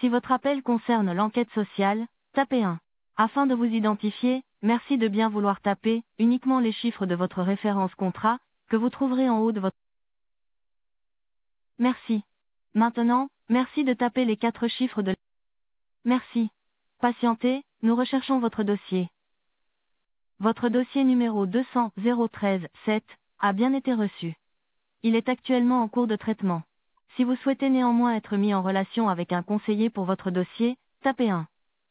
Si votre appel concerne l'enquête sociale, tapez 1. Afin de vous identifier, merci de bien vouloir taper uniquement les chiffres de votre référence contrat que vous trouverez en haut de votre... Merci. Maintenant, merci de taper les 4 chiffres de... Merci. Patientez, nous recherchons votre dossier. Votre dossier numéro 200 013 7 a bien été reçu. Il est actuellement en cours de traitement. Si vous souhaitez néanmoins être mis en relation avec un conseiller pour votre dossier, tapez 1.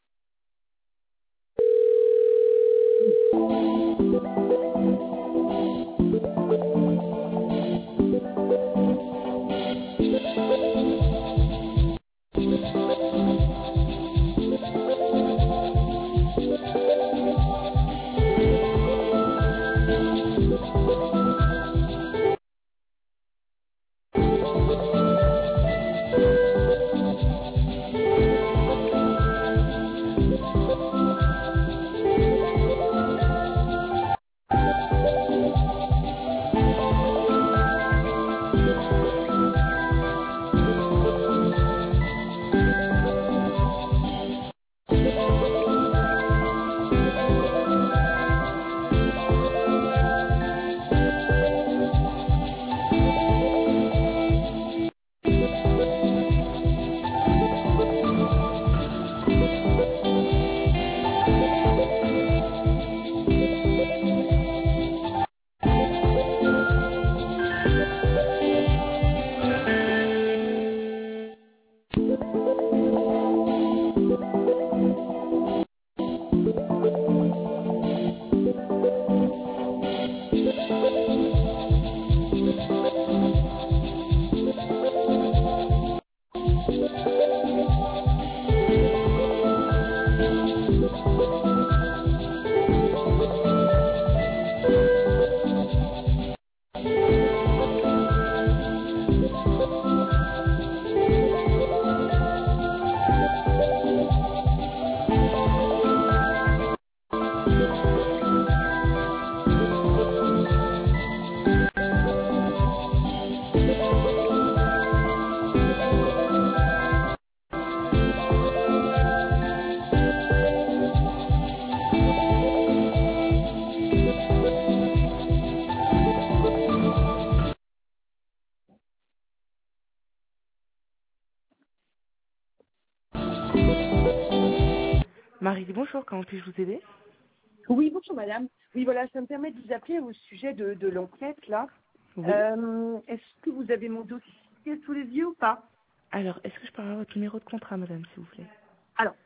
Marie, bonjour, comment puis-je vous aider? Oui, bonjour madame. Oui, voilà, ça me permet de vous appeler au sujet de l'enquête, là. Oui. Est-ce que vous avez mon dossier sous les yeux ou pas? Alors, est-ce que je peux avoir votre numéro de contrat, madame, s'il vous plaît? Alors,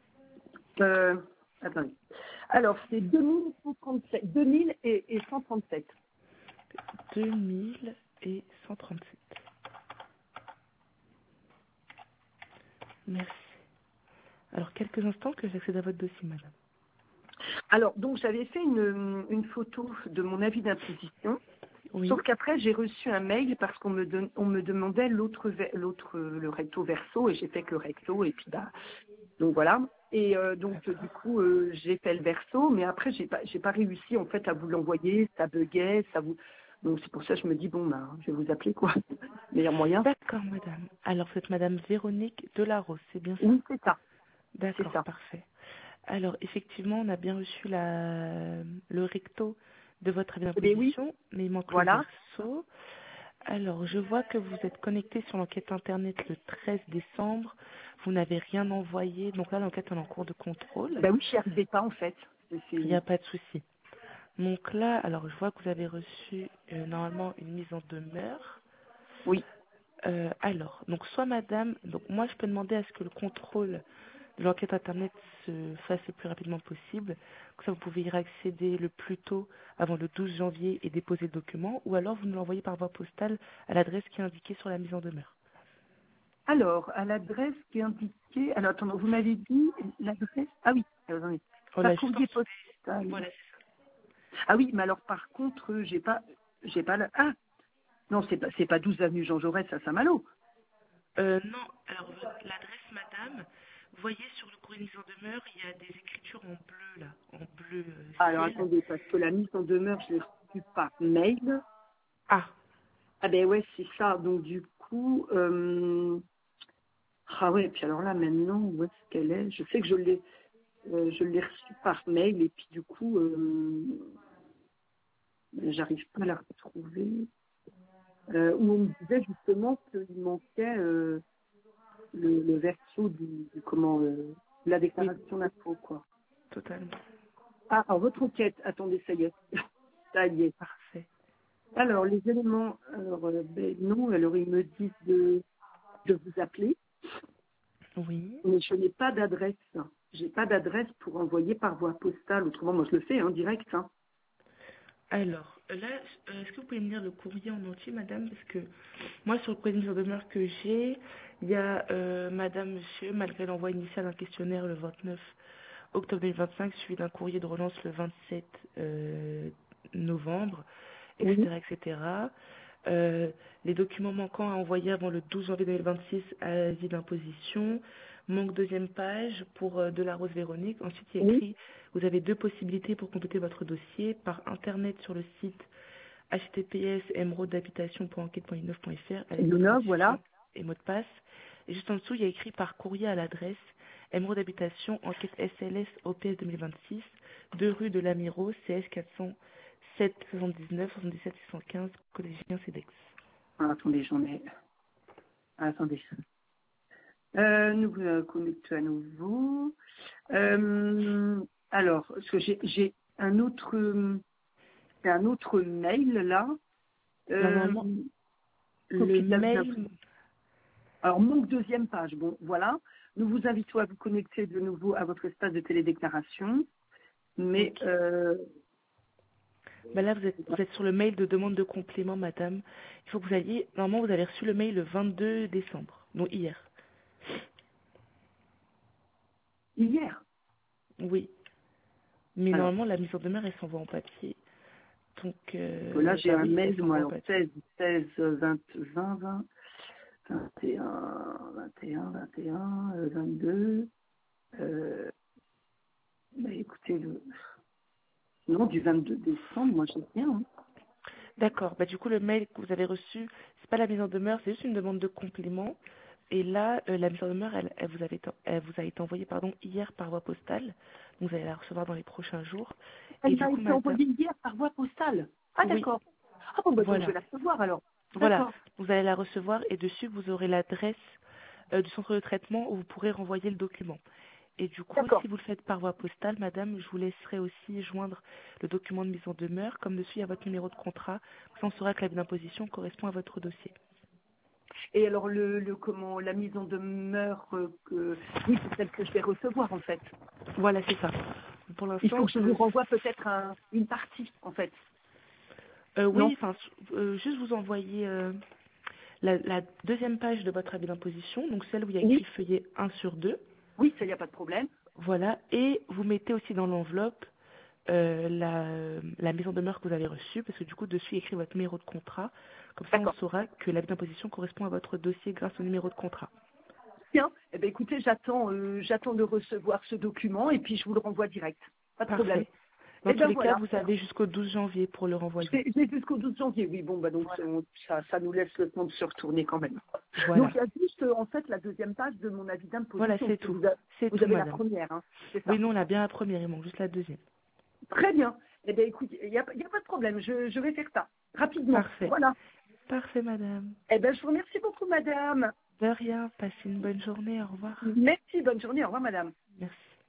attendez. Alors, c'est 2137, 2000 et 137. 2137. Merci. Alors, quelques instants que j'accède à votre dossier, madame. Alors, donc, j'avais fait une photo de mon avis d'imposition. Oui. Sauf qu'après, j'ai reçu un mail parce qu'on me demandait le recto verso et j'ai fait que le recto et puis donc voilà. Et donc du coup, j'ai fait le verso, mais après, j'ai pas réussi en fait à vous l'envoyer, ça buguait, donc c'est pour ça que je me dis bon je vais vous appeler quoi, meilleur moyen. D'accord, madame. Alors, c'est madame Véronique Delarose, c'est bien ça? Oui, c'est ça. C'est D'accord, ça. parfait. Alors, effectivement, on a bien reçu le recto de votre avis Eh bien oui, d'imposition, mais il manque le voilà. verso. Alors, je vois que vous êtes connecté sur l'enquête internet le 13 décembre. Vous n'avez rien envoyé. Donc là, l'enquête est en cours de contrôle. Ben oui, je n'y arrivais pas en fait. Il n'y a pas de souci. Donc là, alors je vois que vous avez reçu normalement une mise en demeure. Oui. Alors, donc soit madame, donc moi je peux demander à ce que le contrôle de l'enquête internet se fasse le plus rapidement possible. Comme ça, vous pouvez y accéder le plus tôt avant le 12 janvier et déposer le document, ou alors vous nous l'envoyez par voie postale à l'adresse qui est indiquée sur la mise en demeure. Alors, à l'adresse qui est indiquée, alors attendez, vous m'avez dit l'adresse? Ah oui, attendez. Voilà, Par juste courrier en... postal. Voilà. Ah oui, mais alors par contre, j'ai pas ah, non, c'est pas 12 avenue Jean Jaurès à Saint-Malo. Non, alors l'adresse madame, vous voyez sur le courrier de mise en demeure, il y a des écritures en bleu là, en bleu Alors ciel. attendez, parce que la mise en demeure, je l'ai reçue par mail. Ah, Ah ben ouais, c'est ça. Donc du coup, Ah ouais, et puis alors là, maintenant, où est-ce qu'elle est? Je sais que je l'ai reçue par mail et puis du coup, j'arrive pas à la retrouver. Où on me disait justement qu'il manquait le verso du comment, la Oui, déclaration d'impôt, quoi. totalement. Ah, alors votre enquête, attendez, ça y est. Ça y est. Parfait. Alors, les éléments, alors, ben, non, alors ils me disent de vous appeler, Oui. mais je n'ai pas d'adresse. J'ai pas d'adresse pour envoyer par voie postale. Autrement, moi, je le fais, hein, direct. Hein. Alors, là, est-ce que vous pouvez me lire le courrier en entier, madame? Parce que moi, sur le courrier de mise en demeure que j'ai, il y a madame, monsieur, malgré l'envoi initial d'un questionnaire le 29 octobre 2025, suivi d'un courrier de relance le 27 novembre, Oui, etc., etc. Euh, les documents manquants à envoyer avant le 12 janvier 2026 à l'avis d'imposition. Manque deuxième page pour de la Rose Véronique. Ensuite, il y a oui. écrit, vous avez deux possibilités pour compléter votre dossier par internet sur le site https://emeraudehabitation.enquête.inov.fr à l'aide de votre Luna, voilà. identifiant et mot de passe. Et juste en dessous, il y a écrit par courrier à l'adresse Émeraude Habitation, enquête SLS OPS 2026, 2 rue de l'Amiro, CS 407 79 77 615, collégien CEDEX. Ah, attendez, j'en ai. Ah, attendez. Nous connectons à nouveau. Alors, parce que j'ai un autre mail là. Alors Euh, normalement, le copie de la mail, Alors, manque deuxième page. Bon, voilà. Nous vous invitons à vous connecter de nouveau à votre espace de télédéclaration. Mais, ok. Bah là, vous êtes sur le mail de demande de complément, madame. Il faut que vous alliez, normalement, vous avez reçu le mail le 22 décembre, donc hier. hier. Oui. Mais Alors, normalement, la mise en demeure, elle s'envoie en papier. Donc, là, j'ai bah un oui, elle mail, moi, s'envoie en alors papier. 16, 20, 20, 20, 21, 21, 21, 22. Bah, écoutez, non, du 22 décembre, moi, j'ai rien. Hein. D'accord. Bah du coup, le mail que vous avez reçu, c'est pas la mise en demeure, c'est juste une demande de complément. Et là, la mise en demeure, elle vous a été envoyée, pardon, hier par voie postale. Donc, vous allez la recevoir dans les prochains jours. Et Elle du m'a coup, été madame, envoyée hier par voie postale. Ah, oui, d'accord. Ah, bon, bah, donc, je vais voilà. la recevoir, alors. Voilà, D'accord. vous allez la recevoir et dessus, vous aurez l'adresse du centre de traitement où vous pourrez renvoyer le document. Et du coup, D'accord. si vous le faites par voie postale, madame, je vous laisserai aussi joindre le document de mise en demeure. Comme dessus, il y a votre numéro de contrat. Ça, on saura que l'avis d'imposition correspond à votre dossier. Et alors, comment, la mise en demeure, oui, c'est celle que je vais recevoir, en fait. Voilà, c'est ça. Pour Il faut l'instant, que je vous renvoie peut-être une partie, en fait. oui, Non? enfin, juste vous envoyer la deuxième page de votre avis d'imposition, donc celle où il y a écrit Oui, feuillet 1 sur 2. oui, ça, il n'y a pas de problème. Voilà, et vous mettez aussi dans l'enveloppe la mise en demeure que vous avez reçue, parce que du coup, dessus, il y a écrit votre numéro de contrat. Comme ça, on D'accord. saura que l'avis d'imposition correspond à votre dossier grâce au numéro de contrat. Bien. Eh bien, écoutez, j'attends de recevoir ce document et puis je vous le renvoie direct. Pas de problème. Parfait. Dans Eh tous bien, les cas, voilà. vous avez jusqu'au 12 janvier pour le renvoyer. J'ai jusqu'au 12 janvier, oui. Bon, bah donc Voilà. ça nous laisse le temps de se retourner quand même. Donc, Voilà. il y a juste, en fait, la deuxième page de mon avis Voilà, d'imposition. c'est Parce que tout. C'est vous tout, avez la madame. première, hein. C'est Oui, ça. non, on a bien la première, il manque juste la deuxième. Très bien. Eh bien, écoute, il y a pas de problème. Je vais faire ça rapidement. Parfait. Voilà. Parfait, madame. Eh bien, je vous remercie beaucoup, madame. De rien, passez une bonne journée, au revoir. Merci. Bonne journée. Au revoir, madame. Merci.